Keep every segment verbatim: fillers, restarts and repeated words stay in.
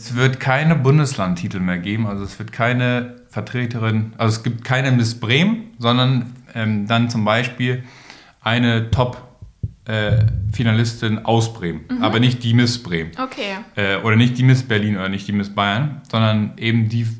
Es wird keine Bundeslandtitel mehr geben, also es wird keine Vertreterin, also es gibt keine Miss Bremen, sondern ähm, dann zum Beispiel eine Top-Finalistin äh, aus Bremen, mhm. aber nicht die Miss Bremen. Okay. Äh, oder nicht die Miss Berlin oder nicht die Miss Bayern, sondern eben die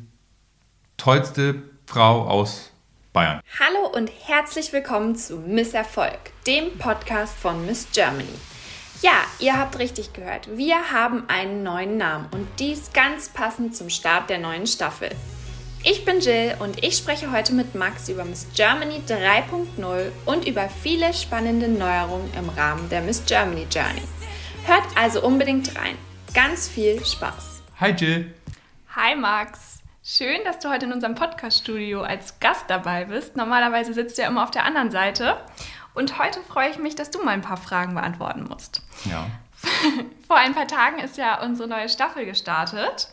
tollste Frau aus Bayern. Hallo und herzlich willkommen zu Miss Erfolg, dem Podcast von Miss Germany. Ja, ihr habt richtig gehört, wir haben einen neuen Namen und dies ganz passend zum Start der neuen Staffel. Ich bin Jill und ich spreche heute mit Max über Miss Germany drei Punkt null und über viele spannende Neuerungen im Rahmen der Miss Germany Journey. Hört also unbedingt rein. Ganz viel Spaß. Hi Jill. Hi Max. Schön, dass du heute in unserem Podcast-Studio als Gast dabei bist. Normalerweise sitzt du ja immer auf der anderen Seite. Und heute freue ich mich, dass du mal ein paar Fragen beantworten musst. Ja. Vor ein paar Tagen ist ja unsere neue Staffel gestartet.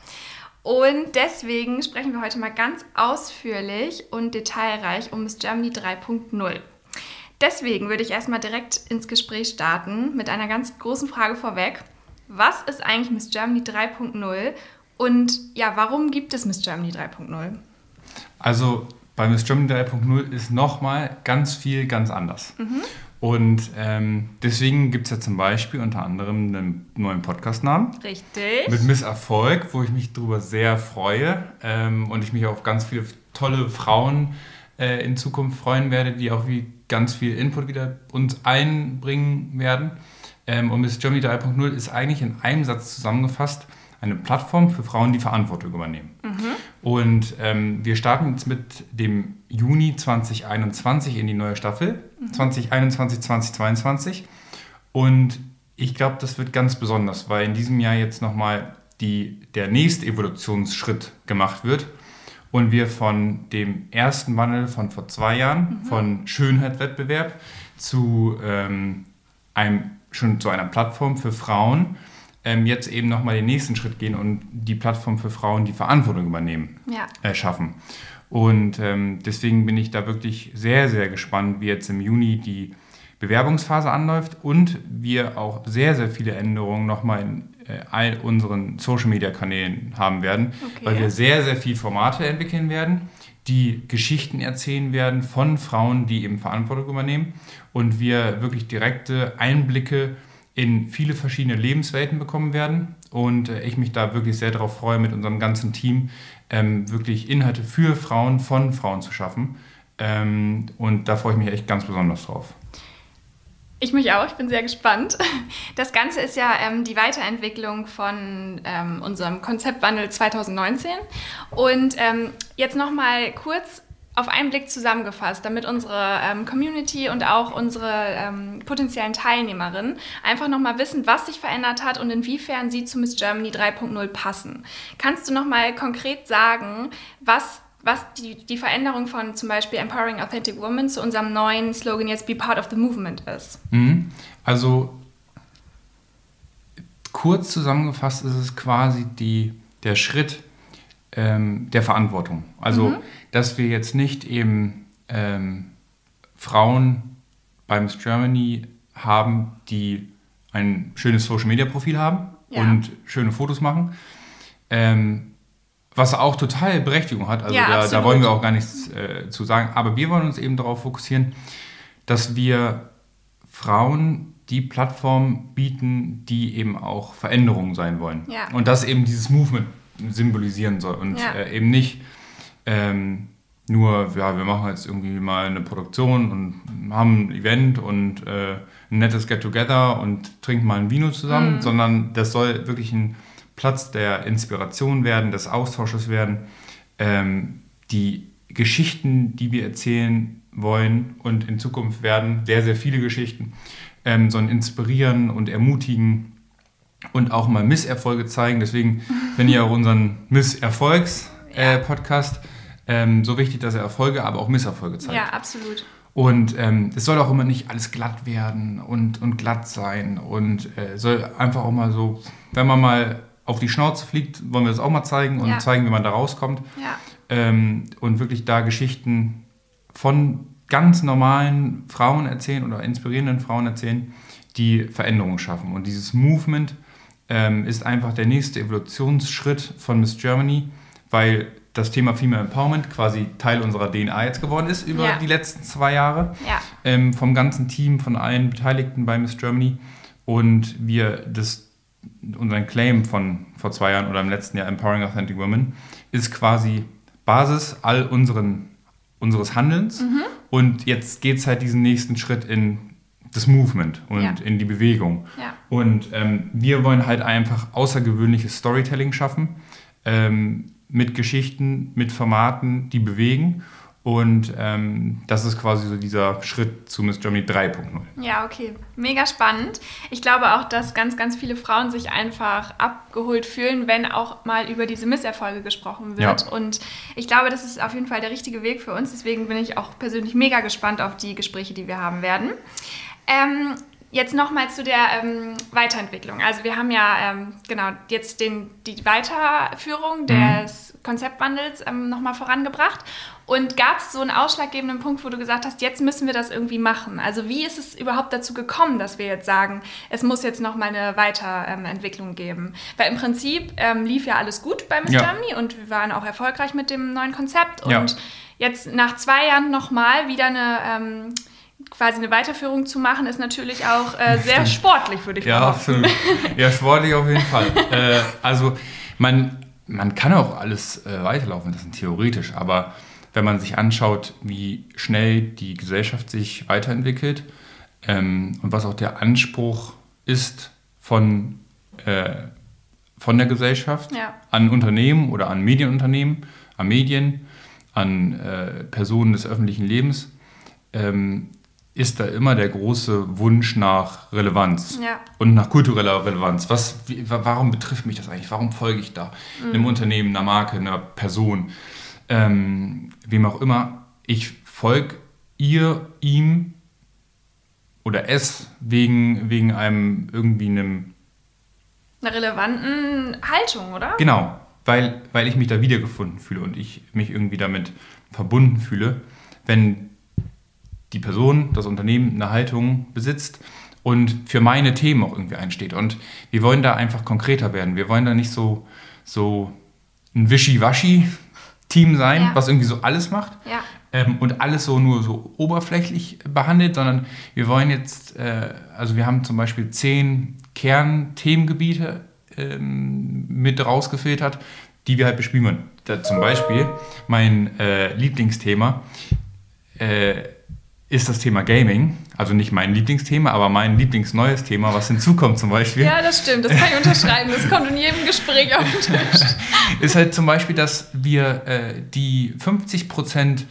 Und deswegen sprechen wir heute mal ganz ausführlich und detailreich um Miss Germany drei Punkt null. Deswegen würde ich erstmal direkt ins Gespräch starten mit einer ganz großen Frage vorweg. Was ist eigentlich Miss Germany drei Punkt null und ja, warum gibt es Miss Germany drei Punkt null? Also bei Miss Germany drei Punkt null ist nochmal ganz viel ganz anders. Mhm. Und ähm, deswegen gibt es ja zum Beispiel unter anderem einen neuen Podcast-Namen. Richtig. Mit Miss Erfolg, wo ich mich darüber sehr freue ähm, und ich mich auf ganz viele tolle Frauen äh, in Zukunft freuen werde, die auch wie ganz viel Input wieder uns einbringen werden. Ähm, und Miss Germany drei Punkt null ist eigentlich in einem Satz zusammengefasst eine Plattform für Frauen, die Verantwortung übernehmen. Mhm. Und ähm, wir starten jetzt mit dem Juni zwanzig einundzwanzig in die neue Staffel, mhm. zwanzig einundzwanzig, zwanzig zweiundzwanzig. Und ich glaube, das wird ganz besonders, weil in diesem Jahr jetzt nochmal die, der nächste Evolutionsschritt gemacht wird und wir von dem ersten Wandel von vor zwei Jahren, mhm. von Schönheitswettbewerb zu, ähm, einem, schon zu einer Plattform für Frauen, jetzt eben nochmal den nächsten Schritt gehen und die Plattform für Frauen, die Verantwortung übernehmen, ja. äh, schaffen. Und ähm, deswegen bin ich da wirklich sehr, sehr gespannt, wie jetzt im Juni die Bewerbungsphase anläuft und wir auch sehr, sehr viele Änderungen nochmal in äh, all unseren Social-Media-Kanälen haben werden, okay. weil wir sehr, sehr viele Formate entwickeln werden, die Geschichten erzählen werden von Frauen, die eben Verantwortung übernehmen und wir wirklich direkte Einblicke in viele verschiedene Lebenswelten bekommen werden und äh, ich mich da wirklich sehr darauf freue, mit unserem ganzen Team ähm, wirklich Inhalte für Frauen, von Frauen zu schaffen ähm, und da freue ich mich echt ganz besonders drauf. Ich mich auch, ich bin sehr gespannt. Das Ganze ist ja ähm, die Weiterentwicklung von ähm, unserem Konzeptwandel zwanzig neunzehn und ähm, jetzt nochmal kurz auf einen Blick zusammengefasst, damit unsere ähm, Community und auch unsere ähm, potenziellen Teilnehmerinnen einfach nochmal wissen, was sich verändert hat und inwiefern sie zu Miss Germany drei Punkt null passen. Kannst du nochmal konkret sagen, was, was die, die Veränderung von zum Beispiel Empowering Authentic Women zu unserem neuen Slogan jetzt Be Part of the Movement ist? Mhm. Also kurz zusammengefasst ist es quasi die, der Schritt ähm, der Verantwortung. Also mhm. dass wir jetzt nicht eben ähm, Frauen bei Miss Germany haben, die ein schönes Social-Media-Profil haben ja. und schöne Fotos machen, ähm, was auch total Berechtigung hat. Also ja, da, da wollen wir auch gar nichts äh, zu sagen. Aber wir wollen uns eben darauf fokussieren, dass wir Frauen die Plattform bieten, die eben auch Veränderungen sein wollen. Ja. Und das eben dieses Movement symbolisieren soll und ja. äh, eben nicht Ähm, nur, ja, wir machen jetzt irgendwie mal eine Produktion und haben ein Event und äh, ein nettes Get-Together und trinken mal ein Vino zusammen, mhm. sondern das soll wirklich ein Platz der Inspiration werden, des Austausches werden. Ähm, die Geschichten, die wir erzählen wollen und in Zukunft werden, sehr, sehr viele Geschichten, ähm, sollen inspirieren und ermutigen und auch mal Misserfolge zeigen. Deswegen finde ich auch unseren Misserfolgs-Podcast äh, Ähm, so wichtig, dass er Erfolge, aber auch Misserfolge zeigt. Ja, absolut. Und ähm, es soll auch immer nicht alles glatt werden und, und glatt sein und äh, soll einfach auch mal so, wenn man mal auf die Schnauze fliegt, wollen wir das auch mal zeigen und ja. zeigen, wie man da rauskommt. Ja. Ähm, und wirklich da Geschichten von ganz normalen Frauen erzählen oder inspirierenden Frauen erzählen, die Veränderungen schaffen. Und dieses Movement ähm, ist einfach der nächste Evolutionsschritt von Miss Germany, weil das Thema Female Empowerment quasi Teil unserer D N A jetzt geworden ist über ja. die letzten zwei Jahre. Ja. Ähm, vom ganzen Team, von allen Beteiligten bei Miss Germany. Und wir das, unseren Claim von vor zwei Jahren oder im letzten Jahr, Empowering Authentic Women, ist quasi Basis all unseren, unseres Handelns. Mhm. Und jetzt geht es halt diesen nächsten Schritt in das Movement und ja. in die Bewegung. Ja. Und ähm, wir wollen halt einfach außergewöhnliches Storytelling schaffen, ähm, mit Geschichten, mit Formaten, die bewegen. Und ähm, das ist quasi so dieser Schritt zu Miss Germany drei Punkt null. Ja, okay. Mega spannend. Ich glaube auch, dass ganz, ganz viele Frauen sich einfach abgeholt fühlen, wenn auch mal über diese Misserfolge gesprochen wird. Ja. Und ich glaube, das ist auf jeden Fall der richtige Weg für uns. Deswegen bin ich auch persönlich mega gespannt auf die Gespräche, die wir haben werden. Ähm, Jetzt nochmal zu der ähm, Weiterentwicklung. Also wir haben ja ähm, genau jetzt den, die Weiterführung des mhm. Konzeptwandels ähm, nochmal vorangebracht. Und gab es so einen ausschlaggebenden Punkt, wo du gesagt hast, jetzt müssen wir das irgendwie machen? Also wie ist es überhaupt dazu gekommen, dass wir jetzt sagen, es muss jetzt nochmal eine Weiterentwicklung ähm, geben? Weil im Prinzip ähm, lief ja alles gut bei Miss ja. Germany und wir waren auch erfolgreich mit dem neuen Konzept. Und ja. jetzt nach zwei Jahren nochmal wieder eine... Ähm, quasi eine Weiterführung zu machen, ist natürlich auch äh, sehr sportlich, würde ich ja, behaupten. Absolut. Ja, sportlich auf jeden Fall. äh, also man, man kann auch alles äh, weiterlaufen lassen, theoretisch, aber wenn man sich anschaut, wie schnell die Gesellschaft sich weiterentwickelt ähm, und was auch der Anspruch ist von, äh, von der Gesellschaft ja. an Unternehmen oder an Medienunternehmen, an Medien, an äh, Personen des öffentlichen Lebens, ähm, ist da immer der große Wunsch nach Relevanz ja. und nach kultureller Relevanz. Was, wie, warum betrifft mich das eigentlich? Warum folge ich da? Mhm. Einem Unternehmen, einer Marke, einer Person, ähm, wem auch immer. Ich folge ihr, ihm oder es wegen, wegen einem irgendwie einem... einer relevanten Haltung, oder? Genau, weil, weil ich mich da wiedergefunden fühle und ich mich irgendwie damit verbunden fühle, wenn die Person, das Unternehmen eine Haltung besitzt und für meine Themen auch irgendwie einsteht. Und wir wollen da einfach konkreter werden. Wir wollen da nicht so, so ein Wischiwaschi-Team sein, ja. was irgendwie so alles macht ja. ähm, und alles so nur so oberflächlich behandelt, sondern wir wollen jetzt, äh, also wir haben zum Beispiel zehn Kernthemengebiete ähm, mit rausgefiltert, die wir halt bespielen wollen. Da zum Beispiel mein äh, Lieblingsthema äh, ist das Thema Gaming. Also nicht mein Lieblingsthema, aber mein lieblingsneues Thema, was hinzukommt zum Beispiel. Ja, das stimmt. Das kann ich unterschreiben. Das kommt in jedem Gespräch auf den Tisch. Ist halt zum Beispiel, dass wir äh, die fünfzig Prozent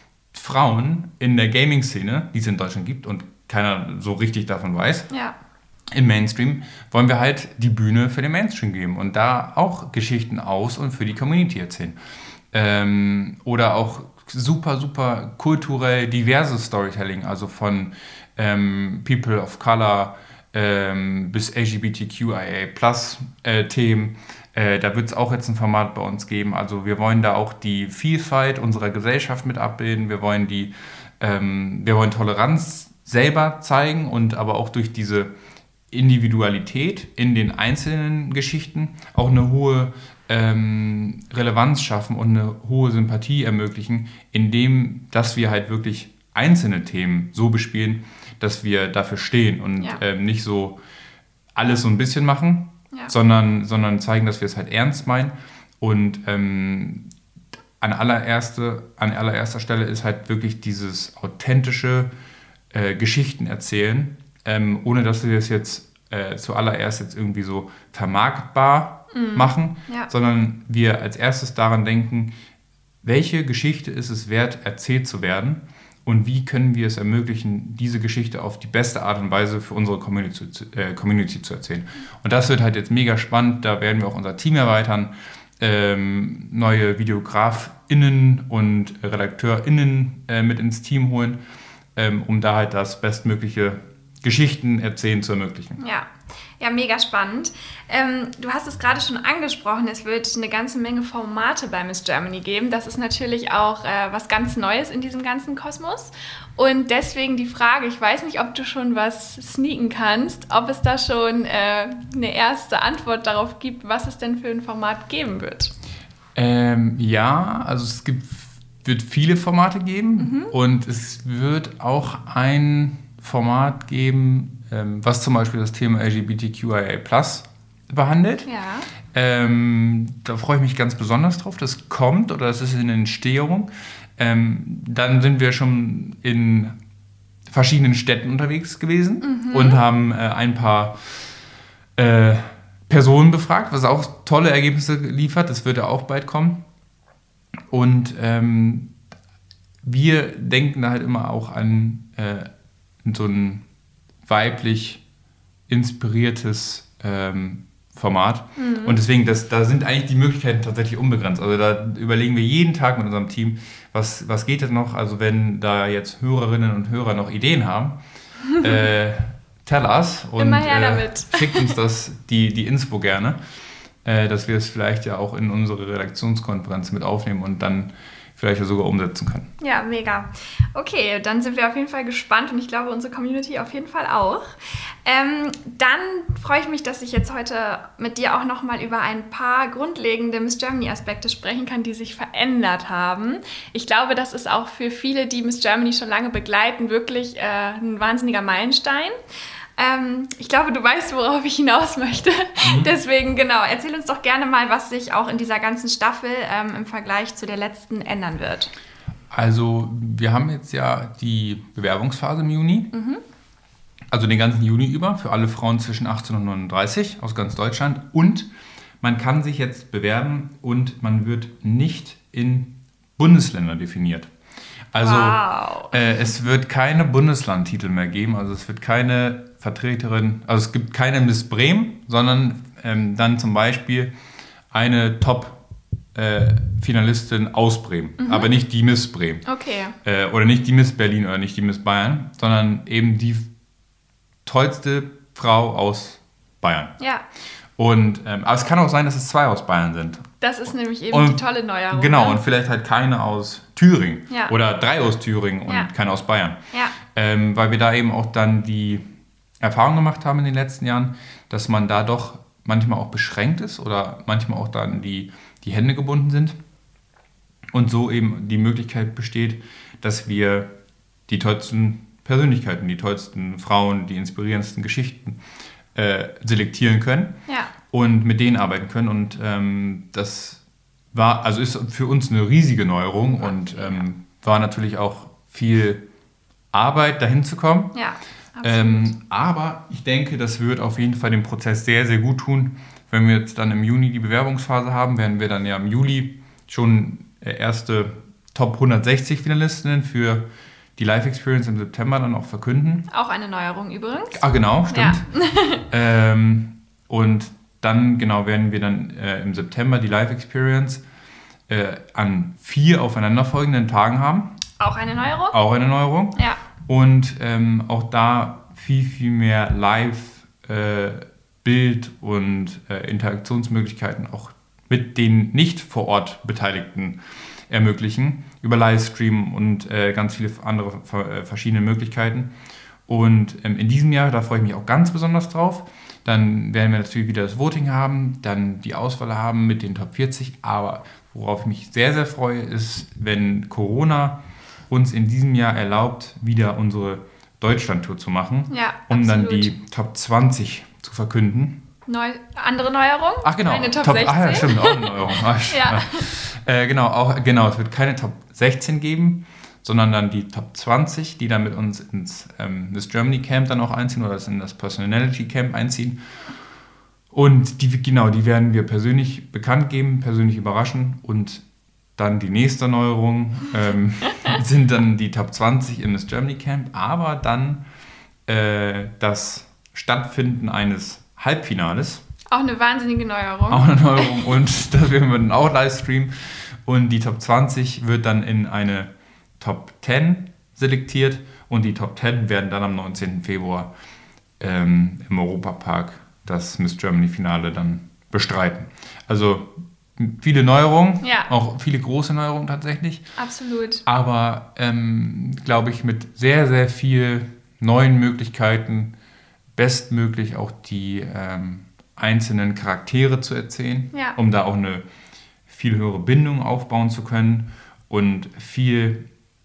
Frauen in der Gaming-Szene, die es in Deutschland gibt und keiner so richtig davon weiß, ja. im Mainstream, wollen wir halt die Bühne für den Mainstream geben und da auch Geschichten aus und für die Community erzählen. Ähm, oder auch super, super kulturell diverses Storytelling, also von ähm, People of Color ähm, bis L G B T Q I A plus äh, Themen. Äh, da wird es auch jetzt ein Format bei uns geben. Also wir wollen da auch die Vielfalt unserer Gesellschaft mit abbilden. Wir wollen die, ähm, wir wollen Toleranz selber zeigen und aber auch durch diese Individualität in den einzelnen Geschichten auch eine hohe ähm, Relevanz schaffen und eine hohe Sympathie ermöglichen, indem, dass wir halt wirklich einzelne Themen so bespielen, dass wir dafür stehen und ja. ähm, nicht so alles so ein bisschen machen, ja. sondern, sondern zeigen, dass wir es halt ernst meinen. Und ähm, an, allererste, an allererster Stelle ist halt wirklich dieses authentische äh, Geschichten erzählen, ähm, ohne dass wir es jetzt äh, zuallererst jetzt irgendwie so vermarktbar mm. machen, ja. sondern wir als erstes daran denken, welche Geschichte ist es wert, erzählt zu werden und wie können wir es ermöglichen, diese Geschichte auf die beste Art und Weise für unsere Community, äh, Community zu erzählen. Und das wird halt jetzt mega spannend, da werden wir auch unser Team erweitern, ähm, neue VideografInnen und RedakteurInnen äh, mit ins Team holen, ähm, um da halt das bestmögliche Geschichten erzählen zu ermöglichen. Ja, Ja, mega spannend. Ähm, du hast es gerade schon angesprochen, es wird eine ganze Menge Formate bei Miss Germany geben. Das ist natürlich auch äh, was ganz Neues in diesem ganzen Kosmos. Und deswegen die Frage, ich weiß nicht, ob du schon was sneaken kannst, ob es da schon äh, eine erste Antwort darauf gibt, was es denn für ein Format geben wird. Ähm, ja, also es gibt, wird viele Formate geben mhm. und es wird auch ein Format geben, ähm, was zum Beispiel das Thema L G B T Q I A plus behandelt. Ja. Ähm, da freue ich mich ganz besonders drauf. Das kommt oder das ist in Entstehung. Ähm, dann sind wir schon in verschiedenen Städten unterwegs gewesen mhm. und haben äh, ein paar äh, Personen befragt, was auch tolle Ergebnisse liefert. Das wird ja auch bald kommen. Und ähm, wir denken da halt immer auch an äh, so ein weiblich inspiriertes ähm, Format. Mhm. Und deswegen, das, da sind eigentlich die Möglichkeiten tatsächlich unbegrenzt. Also da überlegen wir jeden Tag mit unserem Team, was, was geht denn noch? Also wenn da jetzt Hörerinnen und Hörer noch Ideen haben, äh, tell us und Immer her damit. Äh, schickt uns das, die, die Inspo gerne, äh, dass wir es vielleicht ja auch in unsere Redaktionskonferenz mit aufnehmen und dann vielleicht sogar umsetzen können. Ja, mega. Okay, dann sind wir auf jeden Fall gespannt und ich glaube, unsere Community auf jeden Fall auch. Ähm, dann freue ich mich, dass ich jetzt heute mit dir auch nochmal über ein paar grundlegende Miss Germany-Aspekte sprechen kann, die sich verändert haben. Ich glaube, das ist auch für viele, die Miss Germany schon lange begleiten, wirklich äh, ein wahnsinniger Meilenstein. Ähm, ich glaube, du weißt, worauf ich hinaus möchte. Mhm. Deswegen, genau, erzähl uns doch gerne mal, was sich auch in dieser ganzen Staffel ähm, im Vergleich zu der letzten ändern wird. Also, wir haben jetzt ja die Bewerbungsphase im Juni. Mhm. Also den ganzen Juni über für alle Frauen zwischen achtzehn und neununddreißig aus ganz Deutschland. Und man kann sich jetzt bewerben und man wird nicht in Bundesländer definiert. Also wow. äh, es wird keine Bundeslandtitel mehr geben, also es wird keine Vertreterin, also es gibt keine Miss Bremen, sondern ähm, dann zum Beispiel eine Top-Finalistin äh, aus Bremen, mhm. aber nicht die Miss Bremen. Okay. Äh, oder nicht die Miss Berlin oder nicht die Miss Bayern, sondern eben die tollste Frau aus Bayern. Ja. Und, ähm, aber es kann auch sein, dass es zwei aus Bayern sind. Das ist nämlich eben und, die tolle Neuerung. Genau, ne? und vielleicht halt keine aus Thüringen ja. oder drei aus Thüringen und ja. keine aus Bayern. Ja. Ähm, weil wir da eben auch dann die Erfahrung gemacht haben in den letzten Jahren, dass man da doch manchmal auch beschränkt ist oder manchmal auch dann die, die Hände gebunden sind. Und so eben die Möglichkeit besteht, dass wir die tollsten Persönlichkeiten, die tollsten Frauen, die inspirierendsten Geschichten äh, selektieren können ja. und mit denen arbeiten können. Und ähm, das war, also ist für uns eine riesige Neuerung und ähm, war natürlich auch viel Arbeit, dahin zu kommen. Ja, ähm, aber ich denke, das wird auf jeden Fall dem Prozess sehr, sehr gut tun. Wenn wir jetzt dann im Juni die Bewerbungsphase haben, werden wir dann ja im Juli schon erste Top hundertsechzig Finalistinnen für die Live Experience im September dann auch verkünden. Auch eine Neuerung übrigens. Ah, genau, stimmt. Ja. ähm, und dann, genau, werden wir dann äh, im September die Live Experience äh, an vier aufeinanderfolgenden Tagen haben. Auch eine Neuerung? Auch eine Neuerung. Ja. Und ähm, auch da viel, viel mehr Live, äh, Bild und äh, Interaktionsmöglichkeiten auch mit den nicht vor Ort Beteiligten ermöglichen, über Livestream und äh, ganz viele andere äh, verschiedene Möglichkeiten. Und ähm, in diesem Jahr, da freue ich mich auch ganz besonders drauf, dann werden wir natürlich wieder das Voting haben, dann die Auswahl haben mit den Top vierzig, aber worauf ich mich sehr, sehr freue, ist, wenn Corona uns in diesem Jahr erlaubt, wieder unsere Deutschland-Tour zu machen, ja, um absolut. dann die Top zwanzig zu verkünden. Neu, andere Neuerung? Ach genau, eine Top, Top sechzehn. Ah ja, stimmt, auch eine Neuerung. Ach, ja. äh, genau, auch, genau, es wird keine Top sechzehn geben, sondern dann die Top zwanzig, die dann mit uns ins ähm, Miss Germany Camp dann auch einziehen oder in das Personality Camp einziehen. Und die, genau, die werden wir persönlich bekannt geben, persönlich überraschen. Und dann die nächste Neuerung ähm, sind dann die Top zwanzig im Miss Germany Camp, aber dann äh, das Stattfinden eines Halbfinales. Auch eine wahnsinnige Neuerung. Auch eine Neuerung und das werden wir dann auch livestreamen. Und die Top zwanzig wird dann in eine Top zehn selektiert und die Top zehn werden dann am neunzehnten Februar ähm, im Europapark das Miss Germany-Finale dann bestreiten. Also viele Neuerungen, ja. auch viele große Neuerungen tatsächlich. Absolut. Aber, ähm, glaube ich, mit sehr, sehr viel neuen Möglichkeiten bestmöglich auch die ähm, einzelnen Charaktere zu erzählen, ja. um da auch eine viel höhere Bindung aufbauen zu können und viel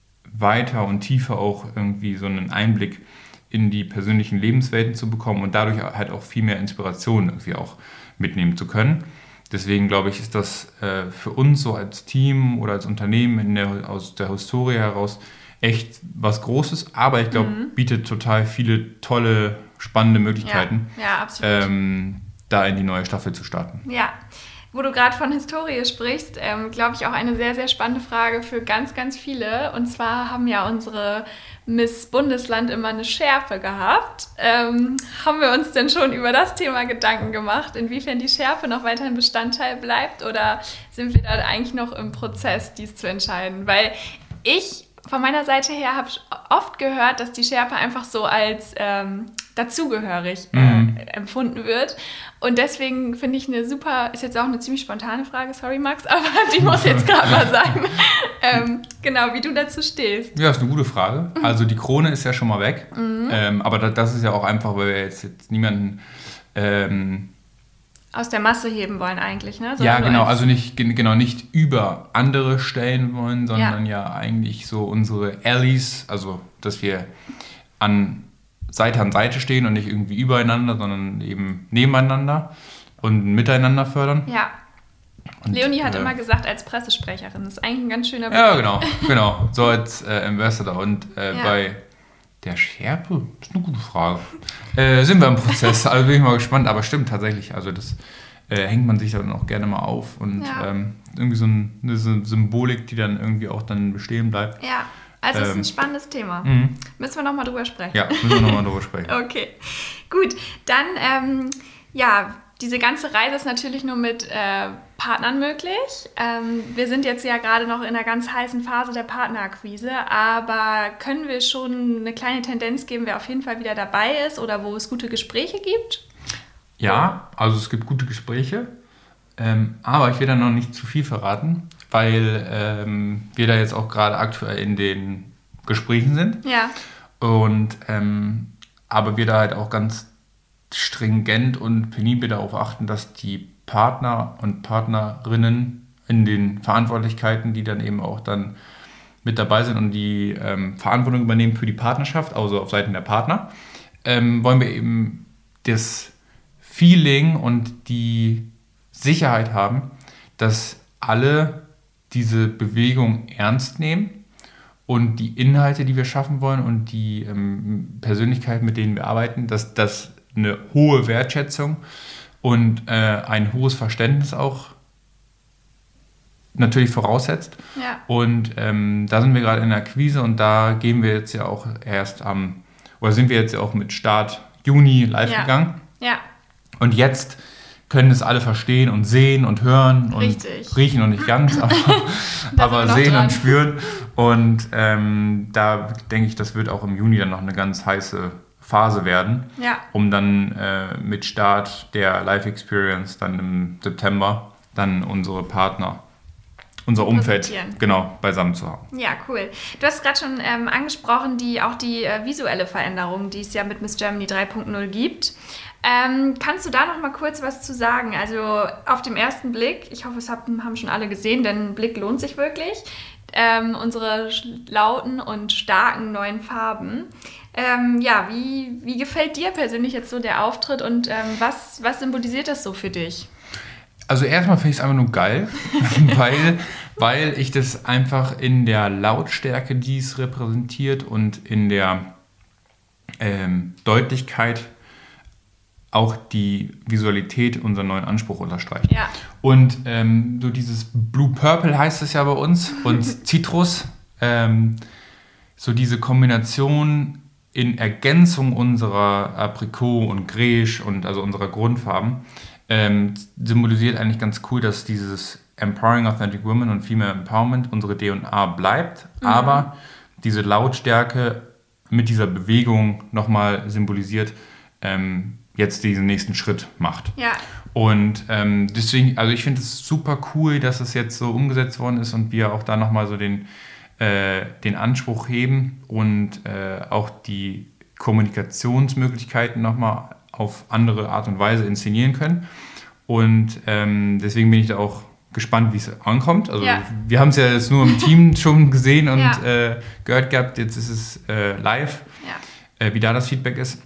weiter und tiefer auch irgendwie so einen Einblick in die persönlichen Lebenswelten zu bekommen und dadurch halt auch viel mehr Inspiration irgendwie auch mitnehmen zu können. Deswegen glaube ich, ist das äh, für uns so als Team oder als Unternehmen in der, aus der Historie heraus echt was Großes, aber ich glaube, mhm. bietet total viele tolle, spannende Möglichkeiten, ja, ja, absolut. Ähm, da in die neue Staffel zu starten. Ja, wo du gerade von Historie sprichst, ähm, glaube ich auch eine sehr, sehr spannende Frage für ganz, ganz viele. Und zwar haben ja unsere Miss Bundesland immer eine Schärpe gehabt. Ähm, haben wir uns denn schon über das Thema Gedanken gemacht, inwiefern die Schärpe noch weiterhin Bestandteil bleibt, oder sind wir da eigentlich noch im Prozess, dies zu entscheiden? Weil ich von meiner Seite her habe oft gehört, dass die Schärpe einfach so als ähm, dazugehörig äh, mhm. empfunden wird. Und deswegen finde ich eine super, ist jetzt auch eine ziemlich spontane Frage, sorry Max, aber die muss jetzt gerade mal sein. ähm, genau, wie du dazu stehst. Ja, ist eine gute Frage. Also die Krone ist ja schon mal weg, mhm. ähm, aber das ist ja auch einfach, weil wir jetzt, jetzt niemanden ähm, aus der Masse heben wollen eigentlich, ne? Sondern ja, genau, also nicht, genau, nicht über andere stellen wollen, sondern ja, ja eigentlich so unsere Allies, also dass wir an Seite an Seite stehen und nicht irgendwie übereinander, sondern eben nebeneinander und miteinander fördern. Ja. Und, Leonie hat äh, immer gesagt, als Pressesprecherin, das ist eigentlich ein ganz schöner Begriff. Ja, genau, genau, so als äh, Ambassador. Und äh, ja. bei der Schärpe, das ist eine gute Frage. Äh, sind wir im Prozess, also bin ich mal gespannt, aber stimmt tatsächlich, also das äh, hängt man sich dann auch gerne mal auf und ja. ähm, irgendwie so ein, eine Symbolik, die dann irgendwie auch dann bestehen bleibt. Ja, also es ähm, ist ein spannendes Thema. Mhm. Müssen wir nochmal drüber sprechen. Ja, müssen wir nochmal drüber sprechen. Okay, gut, dann, ähm, ja, diese ganze Reise ist natürlich nur mit äh, Partnern möglich. Ähm, wir sind jetzt ja gerade noch in einer ganz heißen Phase der Partnerakquise, aber können wir schon eine kleine Tendenz geben, wer auf jeden Fall wieder dabei ist oder wo es gute Gespräche gibt? Ja, also es gibt gute Gespräche, ähm, aber ich will da noch nicht zu viel verraten, weil ähm, wir da jetzt auch gerade aktuell in den Gesprächen sind. Ja. Und ähm, aber wir da halt auch ganz stringent und penibel darauf achten, dass die Partner und Partnerinnen in den Verantwortlichkeiten, die dann eben auch dann mit dabei sind und die ähm, Verantwortung übernehmen für die Partnerschaft, also auf Seiten der Partner, ähm, wollen wir eben das Feeling und die Sicherheit haben, dass alle diese Bewegung ernst nehmen und die Inhalte, die wir schaffen wollen und die ähm, Persönlichkeiten, mit denen wir arbeiten, dass das eine hohe Wertschätzung und äh, ein hohes Verständnis auch natürlich voraussetzt. Ja. Und ähm, da sind wir gerade in der Akquise und da gehen wir jetzt ja auch erst am, oder sind wir jetzt ja auch mit Start Juni live ja. gegangen. Ja. Und jetzt können es alle verstehen und sehen und hören und Richtig. riechen und nicht ganz, aber, aber sehen dran. Und spüren. Und ähm, da denke ich, das wird auch im Juni dann noch eine ganz heiße Phase werden, ja. um dann äh, mit Start der Live Experience dann im September dann unsere Partner, unser Umfeld genau beisammen zu haben. Ja, cool. Du hast gerade schon ähm, angesprochen, die, auch die äh, visuelle Veränderung, die es ja mit Miss Germany drei Punkt null gibt. Ähm, kannst du da noch mal kurz was zu sagen? Also auf den ersten Blick, ich hoffe, es haben, haben schon alle gesehen, denn ein Blick lohnt sich wirklich, ähm, unsere lauten und starken neuen Farben. Ähm, ja, wie, wie gefällt dir persönlich jetzt so der Auftritt und ähm, was, was symbolisiert das so für dich? Also erstmal finde ich es einfach nur geil, weil, weil ich das einfach in der Lautstärke, die es repräsentiert und in der ähm, Deutlichkeit auch die Visualität unseren neuen Anspruch unterstreicht. Ja. Und ähm, so dieses Blue Purple heißt es ja bei uns und Citrus, ähm, so diese Kombination in Ergänzung unserer Aprikot und Grèche und also unserer Grundfarben ähm, symbolisiert eigentlich ganz cool, dass dieses Empowering Authentic Women und Female Empowerment unsere D N A bleibt, mhm. aber diese Lautstärke mit dieser Bewegung nochmal symbolisiert, ähm, jetzt diesen nächsten Schritt macht. Ja. Und ähm, deswegen, also ich finde es super cool, dass es jetzt so umgesetzt worden ist und wir auch da nochmal so den, äh, den Anspruch heben und äh, auch die Kommunikationsmöglichkeiten nochmal auf andere Art und Weise inszenieren können. Und ähm, deswegen bin ich da auch gespannt, wie es ankommt. Also ja. wir haben es ja jetzt nur im Team schon gesehen und ja. äh, gehört gehabt, jetzt ist es äh, live, ja. äh, wie da das Feedback ist.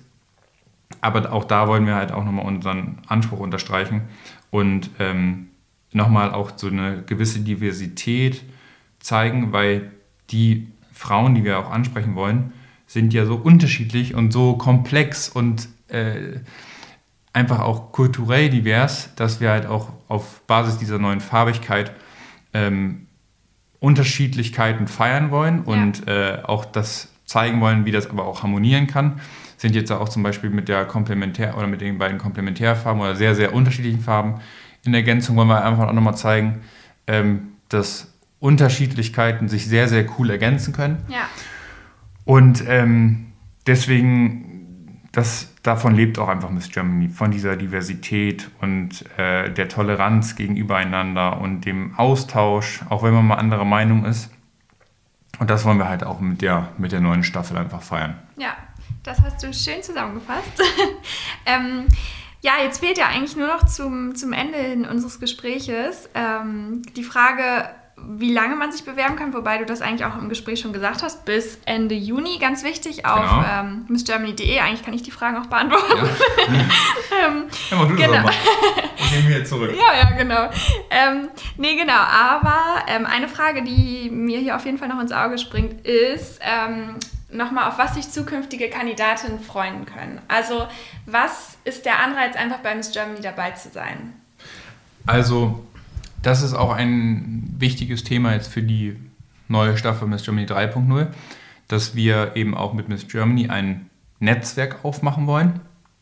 Aber auch da wollen wir halt auch nochmal unseren Anspruch unterstreichen und ähm, nochmal auch so eine gewisse Diversität zeigen, weil die Frauen, die wir auch ansprechen wollen, sind ja so unterschiedlich und so komplex und äh, einfach auch kulturell divers, dass wir halt auch auf Basis dieser neuen Farbigkeit ähm, Unterschiedlichkeiten feiern wollen und ja. äh, auch das zeigen wollen, wie das aber auch harmonieren kann. Sind jetzt auch zum Beispiel mit der Komplementär- oder mit den beiden Komplementärfarben oder sehr, sehr unterschiedlichen Farben. In der Ergänzung wollen wir einfach auch nochmal zeigen, ähm, dass Unterschiedlichkeiten sich sehr, sehr cool ergänzen können. Ja. Und ähm, deswegen, das, davon lebt auch einfach Miss Germany, von dieser Diversität und äh, der Toleranz gegenübereinander und dem Austausch, auch wenn man mal anderer Meinung ist. Und das wollen wir halt auch mit der, mit der neuen Staffel einfach feiern. Ja, das hast du schön zusammengefasst. ähm, ja, jetzt fehlt ja eigentlich nur noch zum, zum Ende hin unseres Gespräches ähm, die Frage, wie lange man sich bewerben kann, wobei du das eigentlich auch im Gespräch schon gesagt hast, bis Ende Juni, ganz wichtig, auf genau. ähm, miss germany punkt de. Eigentlich kann ich die Fragen auch beantworten. Ja, ähm, ja mach du genau. das mal. Ich nehme mir jetzt zurück. Ja, ja, genau. Ähm, nee, genau, aber ähm, eine Frage, die mir hier auf jeden Fall noch ins Auge springt, ist ähm, nochmal, auf was sich zukünftige Kandidatinnen freuen können. Also, was ist der Anreiz, einfach bei Miss Germany dabei zu sein? Also, das ist auch ein wichtiges Thema jetzt für die neue Staffel Miss Germany drei Punkt null, dass wir eben auch mit Miss Germany ein Netzwerk aufmachen wollen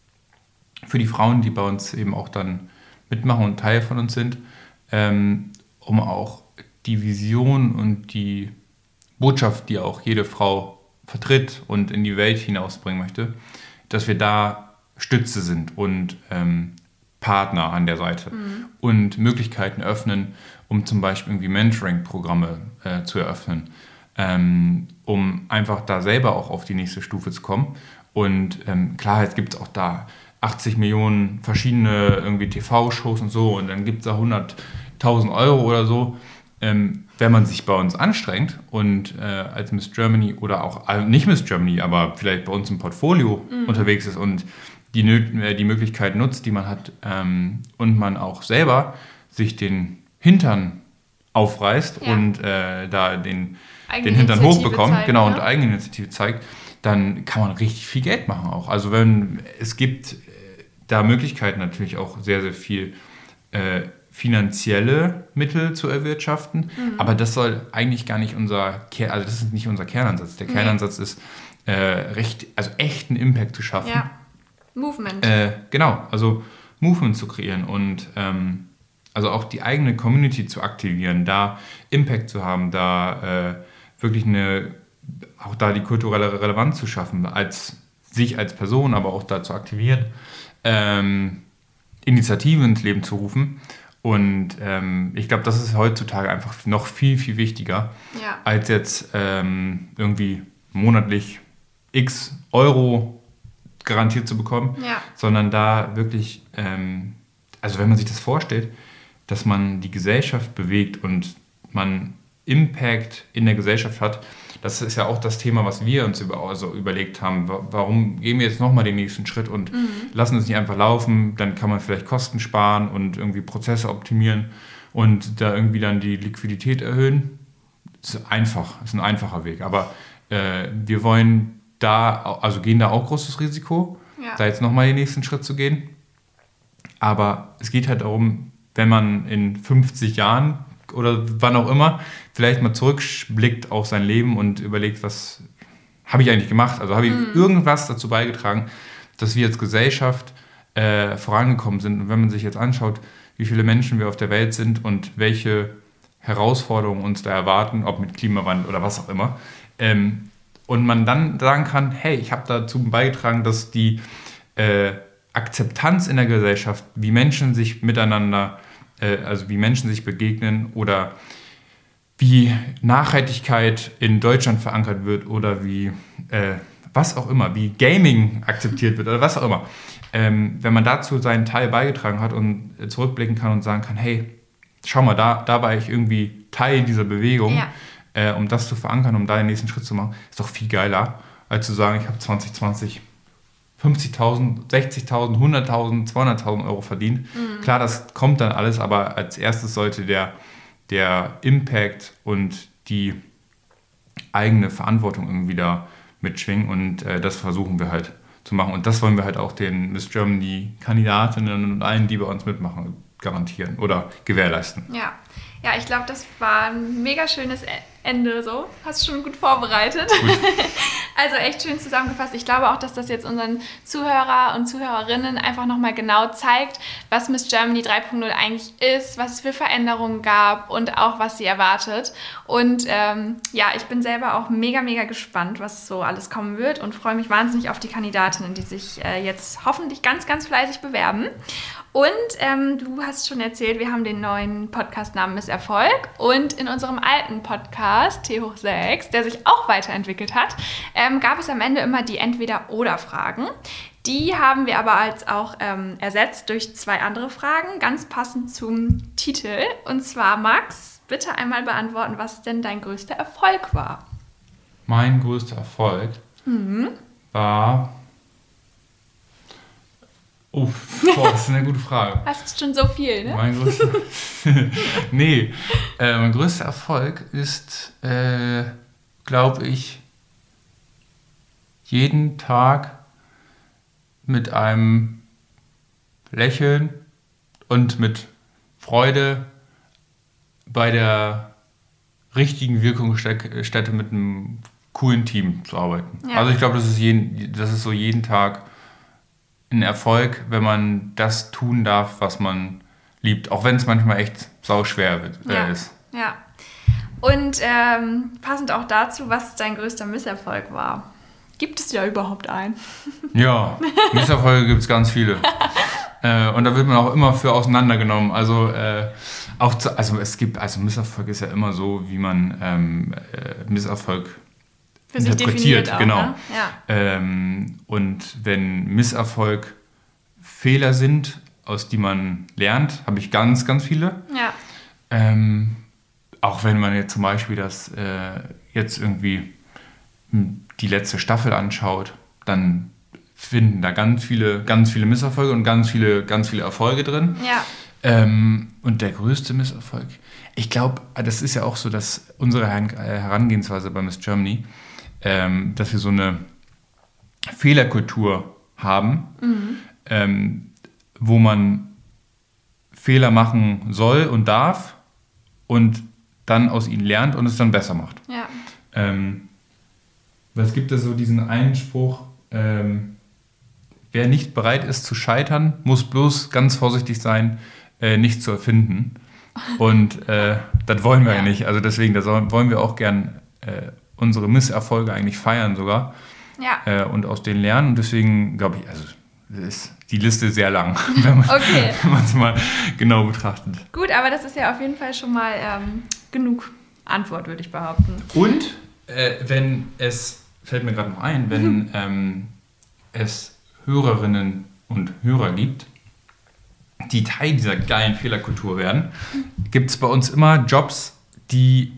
für die Frauen, die bei uns eben auch dann mitmachen und Teil von uns sind, ähm, um auch die Vision und die Botschaft, die auch jede Frau vertritt und in die Welt hinausbringen möchte, dass wir da Stütze sind und ähm, Partner an der Seite mhm. und Möglichkeiten öffnen, um zum Beispiel irgendwie Mentoring-Programme äh, zu eröffnen, ähm, um einfach da selber auch auf die nächste Stufe zu kommen. Und ähm, klar, jetzt gibt es auch da achtzig Millionen verschiedene irgendwie T V-Shows und so und dann gibt es da hunderttausend Euro oder so. Ähm, wenn man sich bei uns anstrengt und äh, als Miss Germany oder auch äh, nicht Miss Germany, aber vielleicht bei uns im Portfolio mhm. unterwegs ist und die, die Möglichkeit nutzt, die man hat ähm, und man auch selber sich den Hintern aufreißt ja. und äh, da den, den Hintern hochbekommt zeigen, genau, ja. und Eigeninitiative zeigt, dann kann man richtig viel Geld machen auch. Also wenn es gibt äh, da Möglichkeiten natürlich auch sehr, sehr viel äh, finanzielle Mittel zu erwirtschaften, mhm. aber das soll eigentlich gar nicht unser Ker- also das ist nicht unser Kernansatz. Der Kernansatz nee. ist äh, recht, also echten Impact zu schaffen. Ja. Movement. Äh, genau, also Movement zu kreieren und ähm, also auch die eigene Community zu aktivieren, da Impact zu haben, da äh, wirklich eine, auch da die kulturelle Relevanz zu schaffen, als sich als Person, aber auch da zu aktivieren, ähm, Initiativen ins Leben zu rufen. Und ähm, ich glaube, das ist heutzutage einfach noch viel, viel wichtiger, ja. als jetzt ähm, irgendwie monatlich x Euro garantiert zu bekommen, ja. sondern da wirklich, ähm, also wenn man sich das vorstellt, dass man die Gesellschaft bewegt und man Impact in der Gesellschaft hat, das ist ja auch das Thema, was wir uns über, also überlegt haben. Warum gehen wir jetzt nochmal den nächsten Schritt und mhm. lassen es nicht einfach laufen, dann kann man vielleicht Kosten sparen und irgendwie Prozesse optimieren und da irgendwie dann die Liquidität erhöhen. Das ist einfach, das ist ein einfacher Weg, aber äh, wir wollen da, also gehen da auch großes Risiko, ja. da jetzt nochmal den nächsten Schritt zu gehen. Aber es geht halt darum, wenn man in fünfzig Jahren oder wann auch immer vielleicht mal zurückblickt auf sein Leben und überlegt, was habe ich eigentlich gemacht? Also habe ich mhm. irgendwas dazu beigetragen, dass wir als Gesellschaft äh, vorangekommen sind. Und wenn man sich jetzt anschaut, wie viele Menschen wir auf der Welt sind und welche Herausforderungen uns da erwarten, ob mit Klimawandel oder was auch immer, ähm, und man dann sagen kann, hey, ich habe dazu beigetragen, dass die äh, Akzeptanz in der Gesellschaft, wie Menschen sich miteinander, äh, also wie Menschen sich begegnen oder wie Nachhaltigkeit in Deutschland verankert wird oder wie äh, was auch immer, wie Gaming akzeptiert wird oder was auch immer. Ähm, wenn man dazu seinen Teil beigetragen hat und zurückblicken kann und sagen kann, hey, schau mal, da, da war ich irgendwie Teil dieser Bewegung, ja. äh, um das zu verankern, um da den nächsten Schritt zu machen, ist doch viel geiler, als zu sagen, ich habe zwanzig zwanzig fünfzigtausend, sechzigtausend, hunderttausend, zweihunderttausend Euro verdient. Mhm. Klar, das kommt dann alles, aber als erstes sollte der, der Impact und die eigene Verantwortung irgendwie da mitschwingen und äh, das versuchen wir halt zu machen. Und das wollen wir halt auch den Miss Germany-Kandidatinnen und allen, die bei uns mitmachen, garantieren oder gewährleisten. Ja, ja, ich glaube, das war ein mega schönes Ende so. Hast du schon gut vorbereitet. Gut. Also echt schön zusammengefasst. Ich glaube auch, dass das jetzt unseren Zuhörer und Zuhörerinnen einfach nochmal genau zeigt, was Miss Germany drei Punkt null eigentlich ist, was es für Veränderungen gab und auch, was sie erwartet. Und ähm, ja, ich bin selber auch mega, mega gespannt, was so alles kommen wird und freue mich wahnsinnig auf die Kandidatinnen, die sich äh, jetzt hoffentlich ganz, ganz fleißig bewerben. Und ähm, du hast schon erzählt, wir haben den neuen Podcast-Namen Miss Erfolg. Und in unserem alten Podcast, T hoch sechs, der sich auch weiterentwickelt hat, ähm, gab es am Ende immer die Entweder-Oder-Fragen. Die haben wir aber als auch ähm, ersetzt durch zwei andere Fragen, ganz passend zum Titel. Und zwar, Max, bitte einmal beantworten, was denn dein größter Erfolg war. Mein größter Erfolg mhm. war... Oh, boah, das ist eine gute Frage. Hast schon so viel, ne? Mein größter, nee, äh, mein größter Erfolg ist, äh, glaube ich, jeden Tag mit einem Lächeln und mit Freude bei der richtigen Wirkungsstätte mit einem coolen Team zu arbeiten. Ja. Also ich glaube, das ist jeden, das ist so jeden Tag ein Erfolg, wenn man das tun darf, was man liebt, auch wenn es manchmal echt sauschwer äh, ja. ist. Ja. Und ähm, passend auch dazu, was dein größter Misserfolg war. Gibt es ja überhaupt einen? Ja, Misserfolge gibt es ganz viele. äh, und da wird man auch immer für auseinandergenommen. Also äh, auch zu, also es gibt, also Misserfolg ist ja immer so, wie man ähm, äh, Misserfolg für sich interpretiert, auch, genau. Ne? Ja. Ähm, und wenn Misserfolg Fehler sind, aus die man lernt, habe ich ganz, ganz viele. Ja. Ähm, auch wenn man jetzt zum Beispiel das äh, jetzt irgendwie die letzte Staffel anschaut, dann finden da ganz viele, ganz viele Misserfolge und ganz viele, ganz viele Erfolge drin. Ja. Ähm, und der größte Misserfolg, ich glaube, das ist ja auch so, dass unsere Herangehensweise bei Miss Germany, ähm, dass wir so eine Fehlerkultur haben, mhm. ähm, wo man Fehler machen soll und darf und dann aus ihnen lernt und es dann besser macht. Ja. Ähm, es gibt ja so diesen einen Spruch, ähm, wer nicht bereit ist zu scheitern, muss bloß ganz vorsichtig sein, äh, nicht zu erfinden. Und äh, das wollen wir ja. ja nicht. Also deswegen, da sollen, wollen wir auch gern äh, unsere Misserfolge eigentlich feiern sogar. Ja. Äh, und aus denen lernen. Und deswegen glaube ich, also ist die Liste sehr lang, wenn man okay. es mal genau betrachtet. Gut, aber das ist ja auf jeden Fall schon mal ähm, genug Antwort, würde ich behaupten. Und äh, wenn es, fällt mir gerade noch ein, wenn mhm. ähm, es Hörerinnen und Hörer gibt, die Teil dieser geilen Fehlerkultur werden, gibt es bei uns immer Jobs, die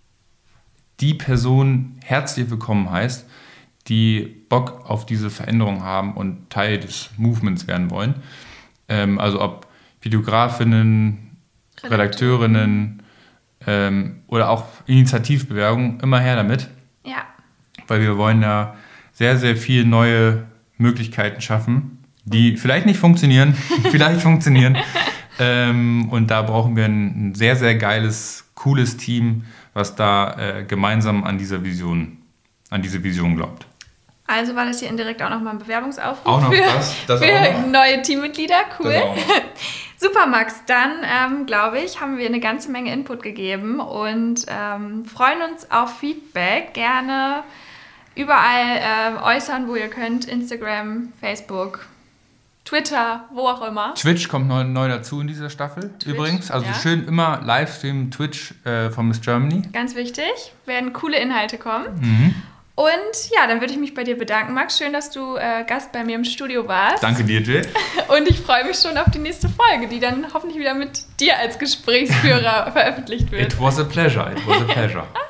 die Person herzlich willkommen heißt, die Bock auf diese Veränderung haben und Teil des Movements werden wollen. Ähm, also ob Videografinnen, Redakteurinnen ähm, oder auch Initiativbewerbungen, immer her damit. Ja. Weil wir wollen da sehr, sehr viele neue Möglichkeiten schaffen, die vielleicht nicht funktionieren, vielleicht funktionieren. Ähm, und da brauchen wir ein, ein sehr, sehr geiles, cooles Team, was da äh, gemeinsam an dieser Vision, an diese Vision glaubt. Also war das hier indirekt auch nochmal ein Bewerbungsaufruf auch noch für, das, das für auch noch. neue Teammitglieder. Cool. Das auch noch. Super, Max. Dann, ähm, glaube ich, haben wir eine ganze Menge Input gegeben und ähm, freuen uns auf Feedback. Gerne überall äh, äußern, wo ihr könnt. Instagram, Facebook, Twitter, wo auch immer. Twitch kommt neu, neu dazu in dieser Staffel Twitch, übrigens. Also ja. schön immer Livestream Twitch äh, von Miss Germany. Ganz wichtig, werden coole Inhalte kommen. Mhm. Und ja, dann würde ich mich bei dir bedanken, Max. Schön, dass du äh, Gast bei mir im Studio warst. Danke dir, Jill. Und ich freue mich schon auf die nächste Folge, die dann hoffentlich wieder mit dir als Gesprächsführer veröffentlicht wird. It was a pleasure, it was a pleasure.